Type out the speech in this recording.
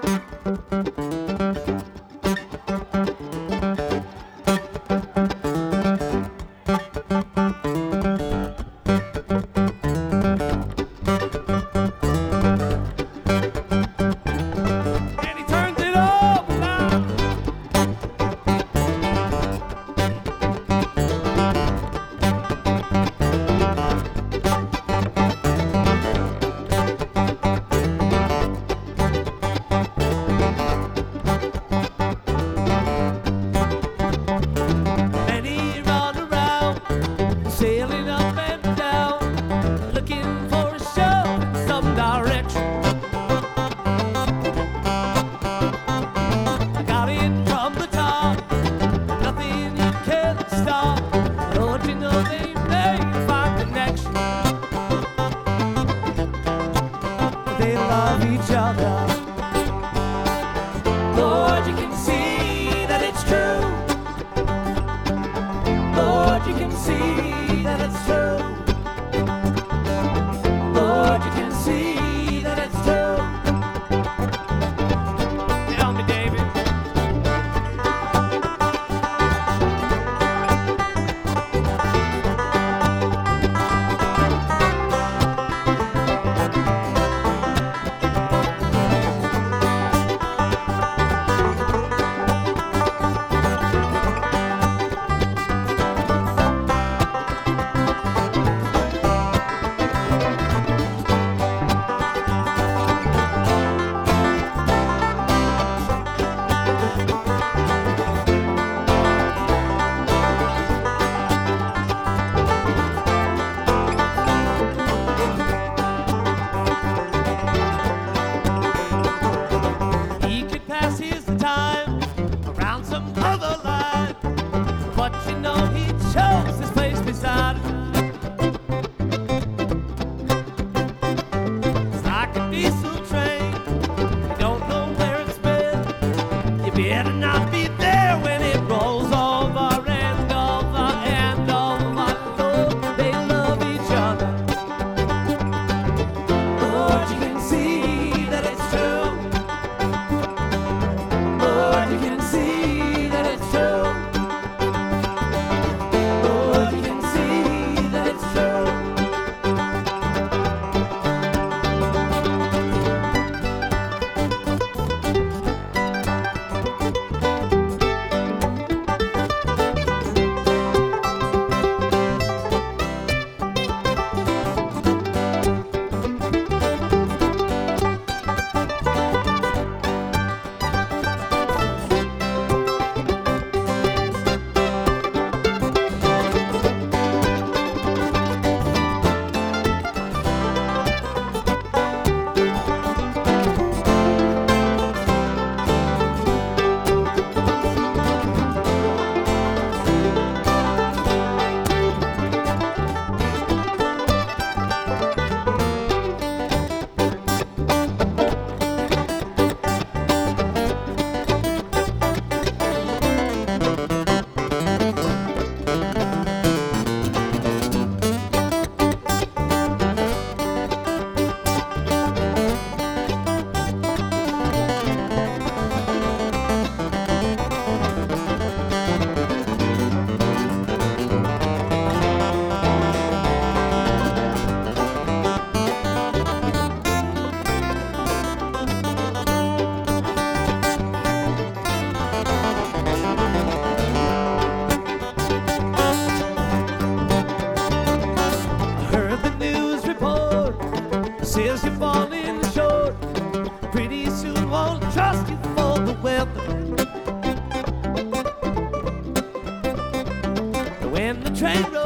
Sailing up and down, looking for a show in some direction. I got in from the top, nothing you can stop. Don't you know they made a fine connection? They love each other. Lord, you can see that it's true. Lord, you can see that it's true. Lord, you can see that it's true. Tell me, David. But you know he chose this place beside it. 'Cause like a diesel train, you don't know where it's been. You better not be there when it rolls over and over and over. Lord, they love each other. Lord, you can see that it's true. Lord, you can see that it's true. Says you're falling short. Pretty soon won't trust you for the weather. When the train